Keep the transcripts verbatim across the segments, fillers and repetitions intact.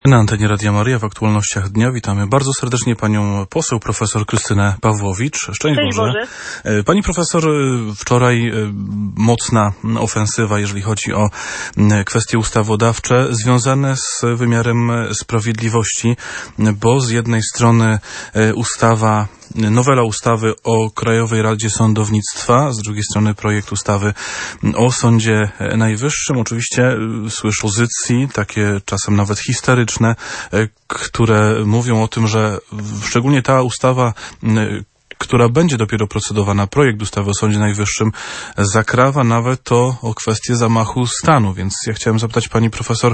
Na antenie Radia Maryja w aktualnościach dnia witamy bardzo serdecznie panią poseł profesor Krystynę Pawłowicz. Szczęść Boże. Boże. Pani profesor, wczoraj mocna ofensywa, jeżeli chodzi o kwestie ustawodawcze związane z wymiarem sprawiedliwości, bo z jednej strony ustawa Nowela ustawy o Krajowej Radzie Sądownictwa, z drugiej strony projekt ustawy o Sądzie Najwyższym. Oczywiście słyszę pozycji, takie czasem nawet histeryczne, które mówią o tym, że szczególnie ta ustawa, która będzie dopiero procedowana, projekt ustawy o Sądzie Najwyższym, zakrawa nawet to o kwestię zamachu stanu. Więc ja chciałem zapytać pani profesor,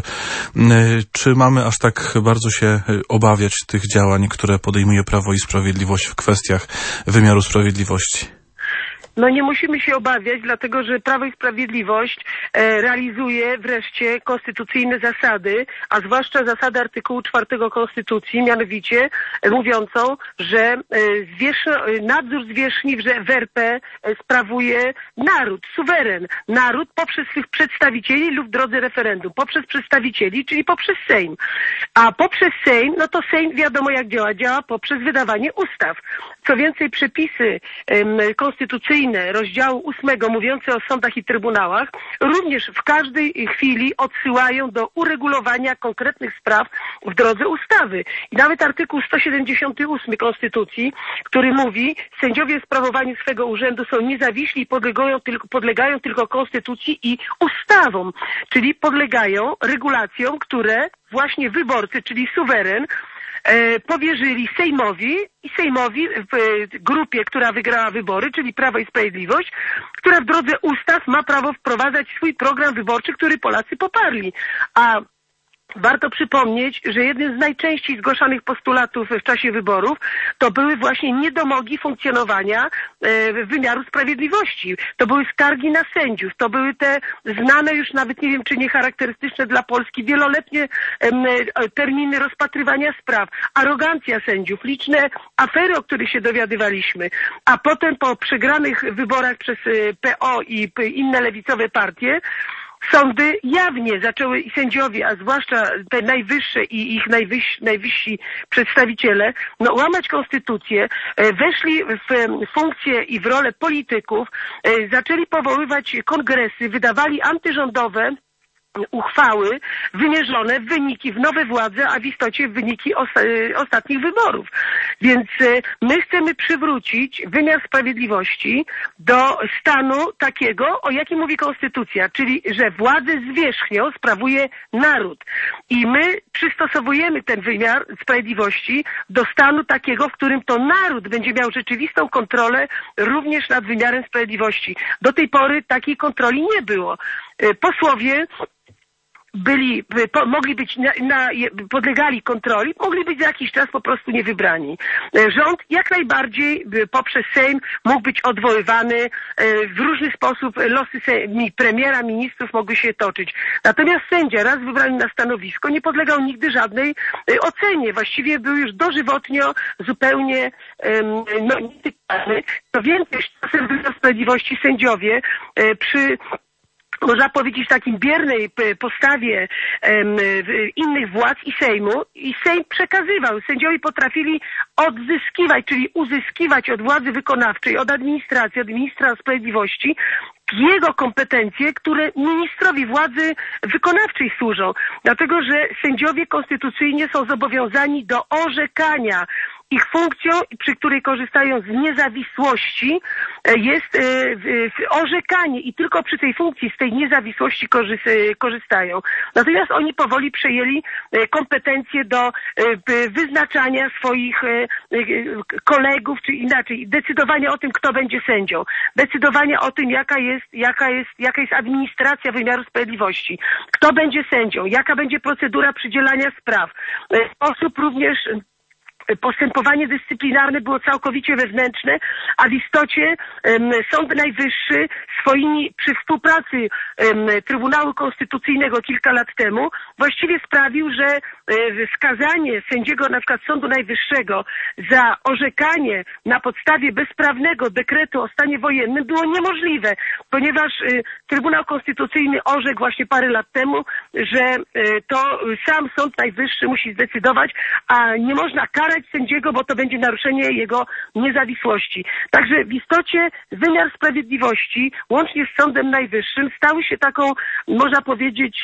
czy mamy aż tak bardzo się obawiać tych działań, które podejmuje Prawo i Sprawiedliwość w kwestiach wymiaru sprawiedliwości? No nie musimy się obawiać, dlatego że Prawo i Sprawiedliwość e, realizuje wreszcie konstytucyjne zasady, a zwłaszcza zasadę artykułu czwartego Konstytucji, mianowicie e, mówiącą, że e, zwierzch, nadzór zwierzchni w, w R P e, sprawuje naród, suweren. Naród poprzez swych przedstawicieli lub w drodze referendum, poprzez przedstawicieli, czyli poprzez Sejm. A poprzez Sejm, no to Sejm wiadomo jak działa, działa poprzez wydawanie ustaw. Co więcej, przepisy e, konstytucyjne rozdziału ósmego mówiące o sądach i trybunałach również w każdej chwili odsyłają do uregulowania konkretnych spraw w drodze ustawy. I nawet artykuł sto siedemdziesiąty ósmy Konstytucji, który mówi, sędziowie w sprawowaniu swego urzędu są niezawiśli i podlegają tylko, podlegają tylko Konstytucji i ustawom, czyli podlegają regulacjom, które właśnie wyborcy, czyli suweren, powierzyli Sejmowi i Sejmowi w grupie, która wygrała wybory, czyli Prawo i Sprawiedliwość, która w drodze ustaw ma prawo wprowadzać swój program wyborczy, który Polacy poparli. A warto przypomnieć, że jednym z najczęściej zgłaszanych postulatów w czasie wyborów to były właśnie niedomogi funkcjonowania e, wymiaru sprawiedliwości. To były skargi na sędziów, to były te znane już nawet nie wiem czy nie charakterystyczne dla Polski wieloletnie e, terminy rozpatrywania spraw, arogancja sędziów, liczne afery, o których się dowiadywaliśmy, a potem po przegranych wyborach przez P O i inne lewicowe partie sądy jawnie zaczęły i sędziowie, a zwłaszcza te najwyższe i ich najwyżsi, najwyżsi przedstawiciele, no, łamać konstytucję, weszli w funkcję i w rolę polityków, zaczęli powoływać kongresy, wydawali antyrządowe uchwały wymierzone w wyniki, w nowe władze, a w istocie w wyniki os ostatnich wyborów. Więc my chcemy przywrócić wymiar sprawiedliwości do stanu takiego, o jakim mówi Konstytucja, czyli że władzę zwierzchnią sprawuje naród. I my przystosowujemy ten wymiar sprawiedliwości do stanu takiego, w którym to naród będzie miał rzeczywistą kontrolę również nad wymiarem sprawiedliwości. Do tej pory takiej kontroli nie było. Posłowie byli, po, mogli być, na, na, podlegali kontroli, mogli być za jakiś czas po prostu niewybrani. Rząd jak najbardziej poprzez Sejm mógł być odwoływany, w różny sposób losy premiera, ministrów mogły się toczyć. Natomiast sędzia raz wybrany na stanowisko nie podlegał nigdy żadnej ocenie. Właściwie był już dożywotnio zupełnie no, nietykalny. To więcej, czasem wymiar sprawiedliwości sędziowie przy można powiedzieć, takim biernej postawie um, innych władz i Sejmu, i Sejm przekazywał. Sędziowie potrafili odzyskiwać, czyli uzyskiwać od władzy wykonawczej, od administracji, od ministra sprawiedliwości jego kompetencje, które ministrowi władzy wykonawczej służą. Dlatego, że sędziowie konstytucyjnie są zobowiązani do orzekania. Ich funkcją, przy której korzystają z niezawisłości, jest orzekanie i tylko przy tej funkcji, z tej niezawisłości korzystają. Natomiast oni powoli przejęli kompetencje do wyznaczania swoich kolegów, czy inaczej, decydowania o tym, kto będzie sędzią, decydowania o tym, jaka jest, jaka jest, jaka jest administracja wymiaru sprawiedliwości, kto będzie sędzią, jaka będzie procedura przydzielania spraw, sposób również postępowanie dyscyplinarne było całkowicie wewnętrzne, a w istocie um, Sąd Najwyższy swoimi, przy współpracy um, Trybunału Konstytucyjnego kilka lat temu właściwie sprawił, że um, skazanie sędziego na przykład Sądu Najwyższego za orzekanie na podstawie bezprawnego dekretu o stanie wojennym było niemożliwe, ponieważ um, Trybunał Konstytucyjny orzekł właśnie parę lat temu, że um, to sam Sąd Najwyższy musi zdecydować, a nie można karać sędziego, bo to będzie naruszenie jego niezawisłości. Także w istocie wymiar sprawiedliwości, łącznie z Sądem Najwyższym, stały się taką, można powiedzieć,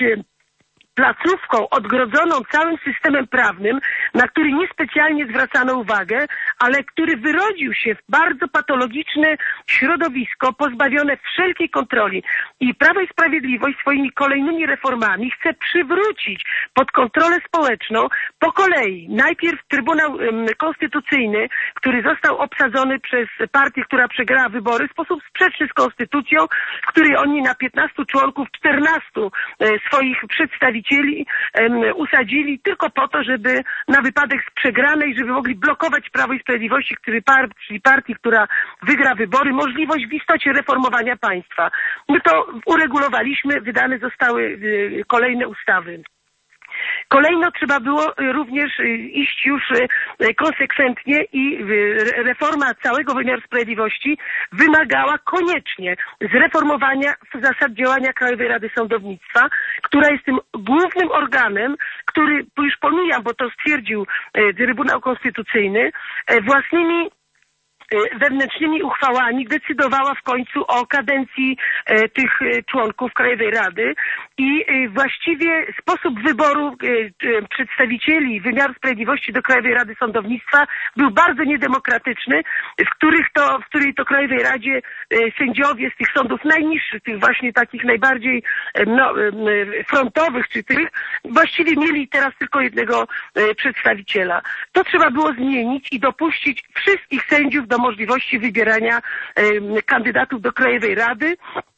placówką odgrodzoną całym systemem prawnym, na który niespecjalnie zwracano uwagę, ale który wyrodził się w bardzo patologiczne środowisko pozbawione wszelkiej kontroli. I Prawo i Sprawiedliwość swoimi kolejnymi reformami chce przywrócić pod kontrolę społeczną po kolei. Najpierw Trybunał um, Konstytucyjny, który został obsadzony przez partię, która przegrała wybory w sposób sprzeczny z konstytucją, w której oni na piętnastu członków, czternastu e, swoich przedstawicieli Um, usadzili tylko po to, żeby na wypadek przegranej, żeby mogli blokować Prawo i Sprawiedliwości, który par, czyli partii, która wygra wybory, możliwość w istocie reformowania państwa. My to uregulowaliśmy, wydane zostały y, kolejne ustawy. Kolejno trzeba było również iść już konsekwentnie i reforma całego wymiaru sprawiedliwości wymagała koniecznie zreformowania zasad działania Krajowej Rady Sądownictwa, która jest tym głównym organem, który, już pomijam, bo to stwierdził Trybunał Konstytucyjny, własnymi wewnętrznymi uchwałami decydowała w końcu o kadencji e, tych e, członków Krajowej Rady i e, właściwie sposób wyboru e, e, przedstawicieli wymiaru sprawiedliwości do Krajowej Rady Sądownictwa był bardzo niedemokratyczny, w których to, w której to Krajowej Radzie e, sędziowie z tych sądów najniższych, tych właśnie takich najbardziej e, no, e, frontowych czy tych, właściwie mieli teraz tylko jednego e, przedstawiciela. To trzeba było zmienić i dopuścić wszystkich sędziów do możliwości wybierania e, kandydatów do Krajowej Rady.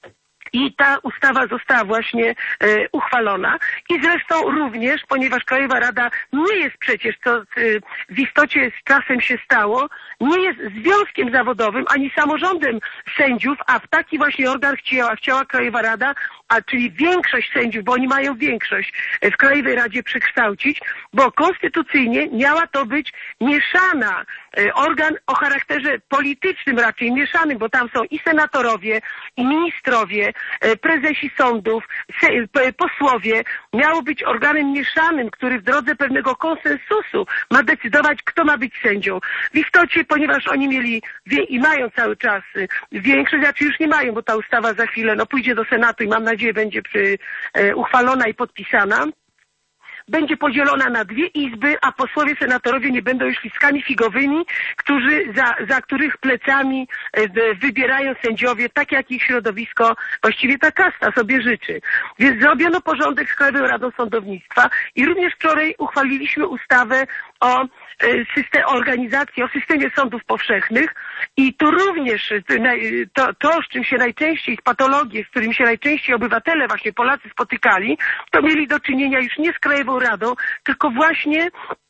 I ta ustawa została właśnie e, uchwalona. I zresztą również, ponieważ Krajowa Rada nie jest przecież, co e, w istocie z czasem się stało, nie jest związkiem zawodowym ani samorządem sędziów, a w taki właśnie organ chciała, chciała Krajowa Rada, a czyli większość sędziów, bo oni mają większość w Krajowej Radzie przekształcić, bo konstytucyjnie miała to być mieszana e, organ o charakterze politycznym raczej, mieszanym, bo tam są i senatorowie, i ministrowie, prezesi sądów, posłowie, miało być organem mieszanym, który w drodze pewnego konsensusu ma decydować, kto ma być sędzią. W istocie, ponieważ oni mieli wie, i mają cały czas większość, znaczy już nie mają, bo ta ustawa za chwilę no, pójdzie do Senatu i mam nadzieję będzie przy, e, uchwalona i podpisana, będzie podzielona na dwie izby, a posłowie, senatorowie nie będą już liskami figowymi, którzy, za, za których plecami e, wybierają sędziowie, tak jak ich środowisko, właściwie ta kasta sobie życzy. Więc zrobiono porządek z Krajową Radą Sądownictwa i również wczoraj uchwaliliśmy ustawę o e, system, organizacji, o systemie sądów powszechnych i tu również to, to, z czym się najczęściej, z patologii, z którymi się najczęściej obywatele, właśnie Polacy spotykali, to mieli do czynienia już nie z Krajową Radą, tylko właśnie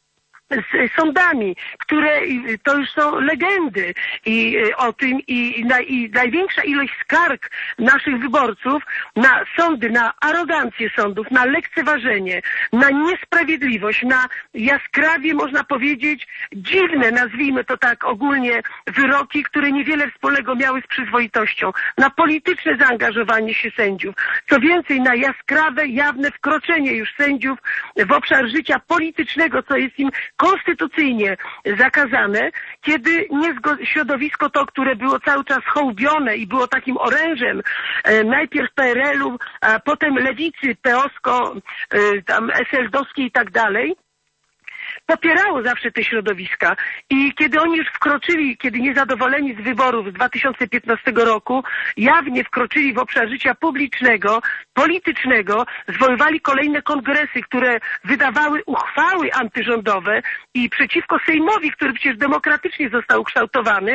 z sądami, które to już są legendy i o tym i, i, na, i największa ilość skarg naszych wyborców na sądy, na arogancję sądów, na lekceważenie, na niesprawiedliwość, na jaskrawie, można powiedzieć, dziwne, nazwijmy to tak ogólnie, wyroki, które niewiele wspólnego miały z przyzwoitością, na polityczne zaangażowanie się sędziów. Co więcej, na jaskrawe, jawne wkroczenie już sędziów w obszar życia politycznego, co jest im konstytucyjnie zakazane, kiedy środowisko to, które było cały czas hołbione i było takim orężem e, najpierw P R L-u, a potem lewicy, P O S K O, e, tam S L D-owskiej i tak dalej, popierało zawsze te środowiska i kiedy oni już wkroczyli, kiedy niezadowoleni z wyborów z dwa tysiące piętnastego roku, jawnie wkroczyli w obszar życia publicznego, politycznego, zwoływali kolejne kongresy, które wydawały uchwały antyrządowe i przeciwko Sejmowi, który przecież demokratycznie został ukształtowany,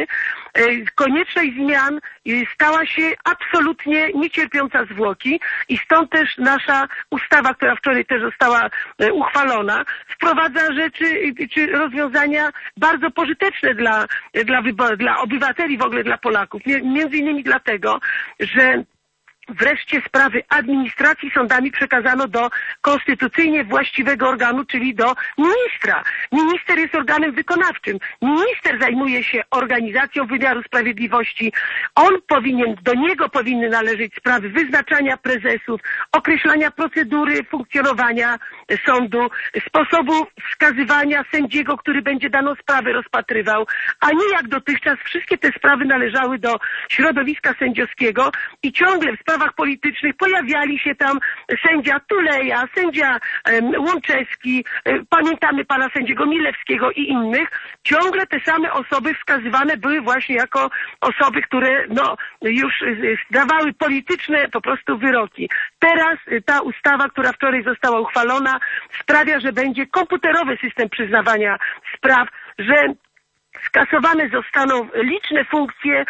konieczność zmian stała się absolutnie niecierpiąca zwłoki i stąd też nasza ustawa, która wczoraj też została uchwalona, wprowadza rzeczy czy rozwiązania bardzo pożyteczne dla, dla, dla obywateli, w ogóle dla Polaków. Między innymi dlatego, że wreszcie sprawy administracji sądami przekazano do konstytucyjnie właściwego organu, czyli do ministra. Minister jest organem wykonawczym. Minister zajmuje się organizacją wymiaru sprawiedliwości. On powinien, do niego powinny należeć sprawy wyznaczania prezesów, określania procedury funkcjonowania sądu, sposobu wskazywania sędziego, który będzie daną sprawę rozpatrywał, a nie jak dotychczas wszystkie te sprawy należały do środowiska sędziowskiego i ciągle w sprawach politycznych pojawiali się tam sędzia Tuleja, sędzia um, Łączewski, um, pamiętamy pana sędziego Milewskiego i innych. Ciągle te same osoby wskazywane były właśnie jako osoby, które no już zdawały polityczne po prostu wyroki. Teraz ta ustawa, która wczoraj została uchwalona, sprawia, że będzie komputerowy system przyznawania spraw, że skasowane zostaną liczne funkcje,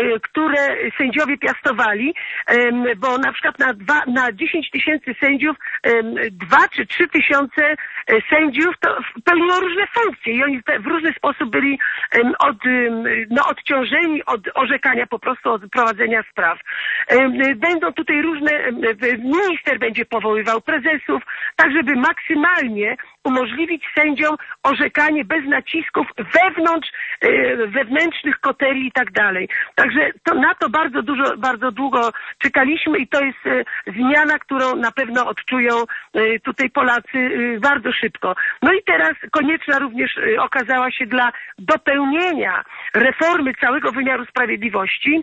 które sędziowie piastowali, bo na przykład na, dwa, na dziesięć tysięcy sędziów dwa czy trzy tysiące sędziów to pełniło różne funkcje i oni w różny sposób byli od, no, odciążeni od orzekania, po prostu od prowadzenia spraw. Będą tutaj różne, minister będzie powoływał prezesów, tak żeby maksymalnie umożliwić sędziom orzekanie bez nacisków wewnątrz, wewnętrznych koterii i tak dalej. Także to, na to bardzo dużo, bardzo długo czekaliśmy i to jest zmiana, którą na pewno odczują tutaj Polacy bardzo szybko. No i teraz konieczna również okazała się dla dopełnienia reformy całego wymiaru sprawiedliwości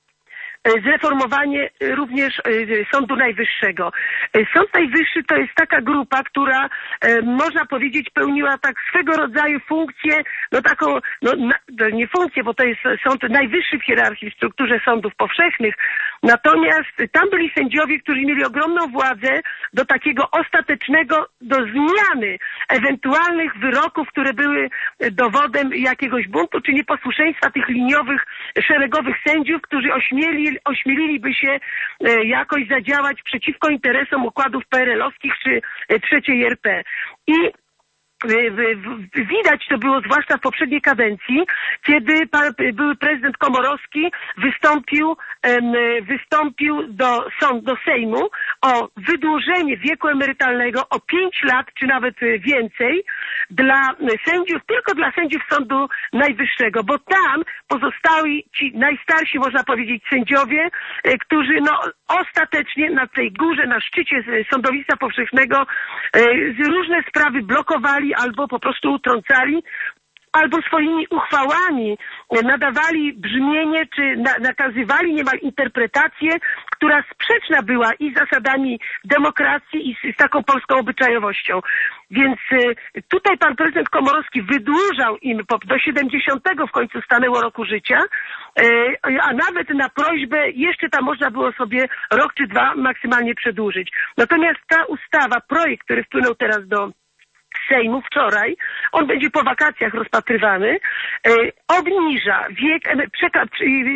zreformowanie również Sądu Najwyższego. Sąd Najwyższy to jest taka grupa, która można powiedzieć pełniła tak swego rodzaju funkcję, no taką, no nie funkcję, bo to jest sąd najwyższy w hierarchii, w strukturze sądów powszechnych, natomiast tam byli sędziowie, którzy mieli ogromną władzę do takiego ostatecznego, do zmiany ewentualnych wyroków, które były dowodem jakiegoś buntu czy nieposłuszeństwa tych liniowych, szeregowych sędziów, którzy ośmieli ośmieliliby się jakoś zadziałać przeciwko interesom układów P R L-owskich czy trzeciej R P. I widać to było zwłaszcza w poprzedniej kadencji, kiedy pan, były prezydent Komorowski wystąpił, wystąpił do, sąd, do Sejmu o wydłużenie wieku emerytalnego o pięć lat, czy nawet więcej, dla sędziów, tylko dla sędziów Sądu Najwyższego, bo tam pozostali ci najstarsi, można powiedzieć, sędziowie, którzy no ostatecznie na tej górze, na szczycie sądownictwa powszechnego różne sprawy blokowali albo po prostu utrącali, albo swoimi uchwałami nadawali brzmienie, czy na, nakazywali niemal interpretację, która sprzeczna była i z zasadami demokracji, i z, z taką polską obyczajowością. Więc y, tutaj pan prezydent Komorowski wydłużał im po, do siedemdziesiątego w końcu stanęło roku życia, y, a nawet na prośbę jeszcze tam można było sobie rok czy dwa maksymalnie przedłużyć. Natomiast ta ustawa, projekt, który wpłynął teraz do Sejmu wczoraj, on będzie po wakacjach rozpatrywany, e, obniża wiek, przeka,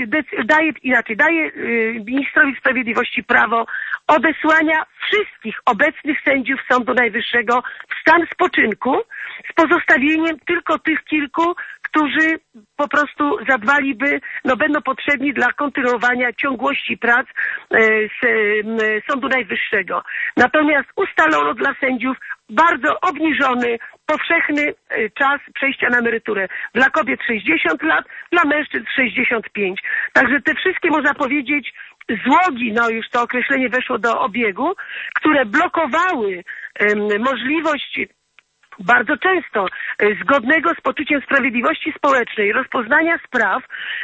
daje inaczej, daje e, ministrowi sprawiedliwości prawo odesłania wszystkich obecnych sędziów Sądu Najwyższego w stan spoczynku z pozostawieniem tylko tych kilku, którzy po prostu zadbaliby, no będą potrzebni dla kontynuowania ciągłości prac e, z e, Sądu Najwyższego. Natomiast ustalono dla sędziów bardzo obniżony, powszechny czas przejścia na emeryturę. Dla kobiet sześćdziesiąt lat, dla mężczyzn sześćdziesiąt pięć. Także te wszystkie, można powiedzieć, złogi, no już to określenie weszło do obiegu, które blokowały um, możliwość bardzo często zgodnego z poczuciem sprawiedliwości społecznej, rozpoznania spraw,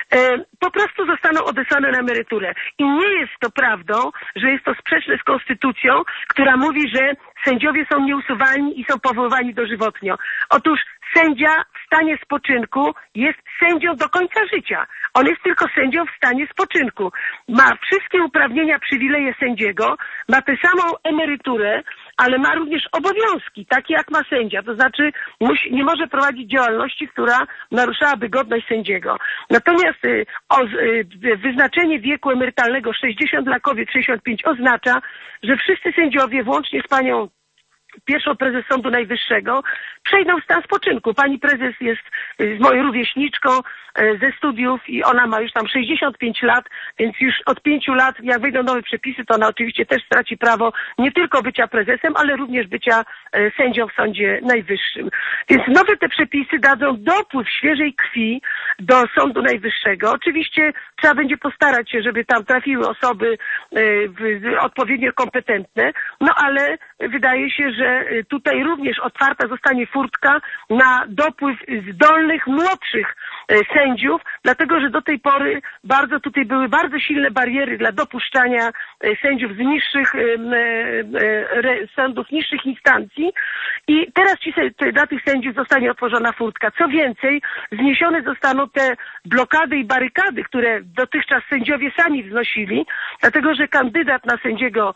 po prostu zostaną odesłane na emeryturę. I nie jest to prawdą, że jest to sprzeczne z konstytucją, która mówi, że sędziowie są nieusuwalni i są powoływani dożywotnio. Otóż sędzia w stanie spoczynku jest sędzią do końca życia. On jest tylko sędzią w stanie spoczynku. Ma wszystkie uprawnienia, przywileje sędziego, ma tę samą emeryturę, ale ma również obowiązki, takie jak ma sędzia, to znaczy musi, nie może prowadzić działalności, która naruszałaby godność sędziego. Natomiast y, o, y, wyznaczenie wieku emerytalnego sześćdziesiąt dla kobiet, sześćdziesiąt pięć oznacza, że wszyscy sędziowie, włącznie z panią pierwszą prezes Sądu Najwyższego, przejdą w stan spoczynku. Pani prezes jest z moją rówieśniczką ze studiów i ona ma już tam sześćdziesiąt pięć lat, więc już od pięciu lat, jak wyjdą nowe przepisy, to ona oczywiście też straci prawo nie tylko bycia prezesem, ale również bycia sędzią w Sądzie Najwyższym. Więc nowe te przepisy dadzą dopływ świeżej krwi do Sądu Najwyższego. Oczywiście trzeba będzie postarać się, żeby tam trafiły osoby odpowiednio kompetentne, no ale wydaje się, że tutaj również otwarta zostanie furtka na dopływ zdolnych, młodszych sędziów, dlatego że do tej pory bardzo tutaj były bardzo silne bariery dla dopuszczania sędziów z niższych sądów, niższych instancji i teraz ci, dla tych sędziów zostanie otworzona furtka. Co więcej, zniesione zostaną te blokady i barykady, które dotychczas sędziowie sami wznosili, dlatego że kandydat na sędziego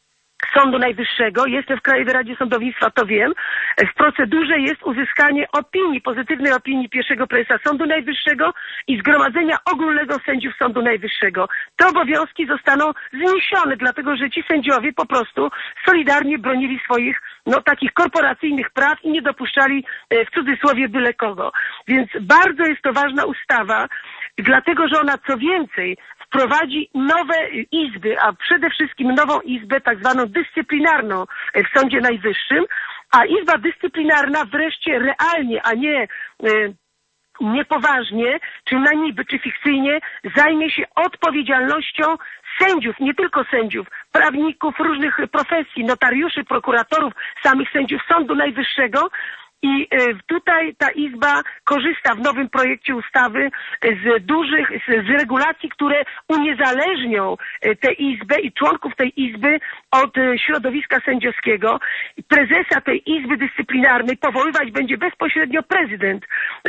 Sądu Najwyższego, jestem w Krajowej Radzie Sądownictwa, to wiem, w procedurze jest uzyskanie opinii, pozytywnej opinii pierwszego prezesa Sądu Najwyższego i Zgromadzenia Ogólnego Sędziów Sądu Najwyższego. Te obowiązki zostaną zniesione, dlatego że ci sędziowie po prostu solidarnie bronili swoich, no, takich korporacyjnych praw i nie dopuszczali w cudzysłowie byle kogo. Więc bardzo jest to ważna ustawa, dlatego że ona co więcej wprowadzi nowe izby, a przede wszystkim nową izbę tak zwaną dyscyplinarną w Sądzie Najwyższym, a izba dyscyplinarna wreszcie realnie, a nie y, niepoważnie, czy na niby, czy fikcyjnie zajmie się odpowiedzialnością sędziów, nie tylko sędziów, prawników różnych profesji, notariuszy, prokuratorów, samych sędziów Sądu Najwyższego. I tutaj ta Izba korzysta w nowym projekcie ustawy z dużych, z regulacji, które uniezależnią tę Izbę i członków tej Izby od środowiska sędziowskiego. Prezesa tej Izby Dyscyplinarnej powoływać będzie bezpośrednio prezydent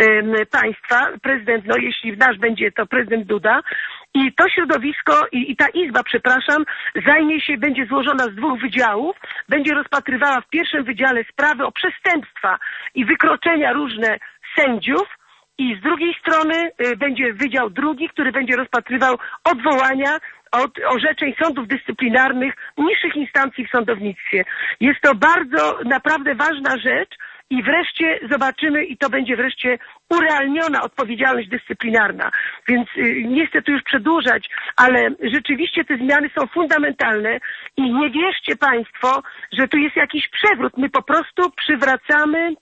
państwa, prezydent, no jeśli nasz będzie to prezydent Duda. I to środowisko, i, i ta izba, przepraszam, zajmie się, będzie złożona z dwóch wydziałów, będzie rozpatrywała w pierwszym wydziale sprawy o przestępstwa i wykroczenia różne sędziów i z drugiej strony y, będzie wydział drugi, który będzie rozpatrywał odwołania od orzeczeń sądów dyscyplinarnych niższych instancji w sądownictwie. Jest to bardzo naprawdę ważna rzecz. I wreszcie zobaczymy, i to będzie wreszcie urealniona odpowiedzialność dyscyplinarna. Więc y, nie chcę tu już przedłużać, ale rzeczywiście te zmiany są fundamentalne i nie wierzcie Państwo, że tu jest jakiś przewrót. My po prostu przywracamy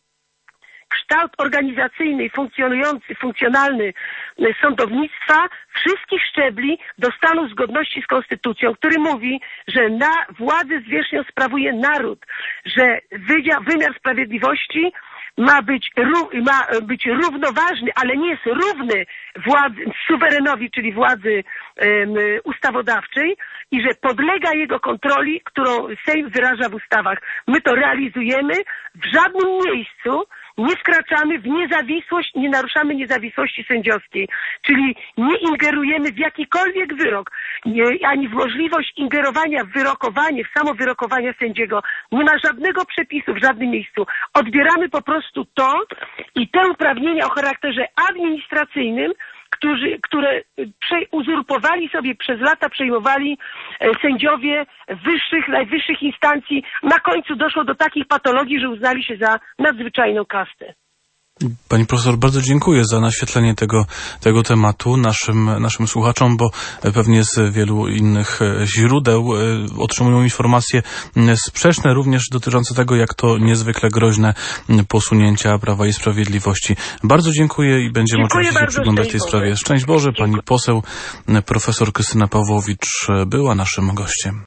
kształt organizacyjny, funkcjonujący, funkcjonalny sądownictwa wszystkich szczebli do stanu zgodności z konstytucją, który mówi, że na władzę zwierzchnią sprawuje naród, że wymiar sprawiedliwości ma być, ma być równoważny, ale nie jest równy władzy, suwerenowi, czyli władzy um, ustawodawczej i że podlega jego kontroli, którą Sejm wyraża w ustawach. My to realizujemy w żadnym miejscu. Nie wkraczamy w niezawisłość, nie naruszamy niezawisłości sędziowskiej, czyli nie ingerujemy w jakikolwiek wyrok, nie, ani w możliwość ingerowania w wyrokowanie, w samo wyrokowanie sędziego. Nie ma żadnego przepisu w żadnym miejscu. Odbieramy po prostu to i te uprawnienia o charakterze administracyjnym, Którzy, które uzurpowali sobie przez lata, przejmowali sędziowie wyższych, najwyższych instancji. Na końcu doszło do takich patologii, że uznali się za nadzwyczajną kastę. Pani profesor, bardzo dziękuję za naświetlenie tego, tego tematu naszym, naszym słuchaczom, bo pewnie z wielu innych źródeł otrzymują informacje sprzeczne, również dotyczące tego, jak to niezwykle groźne posunięcia Prawa i Sprawiedliwości. Bardzo dziękuję i będziemy dziękuję oczywiście bardzo, przyglądać tej sprawie. Szczęść Boże, pani poseł profesor Krystyna Pawłowicz była naszym gościem.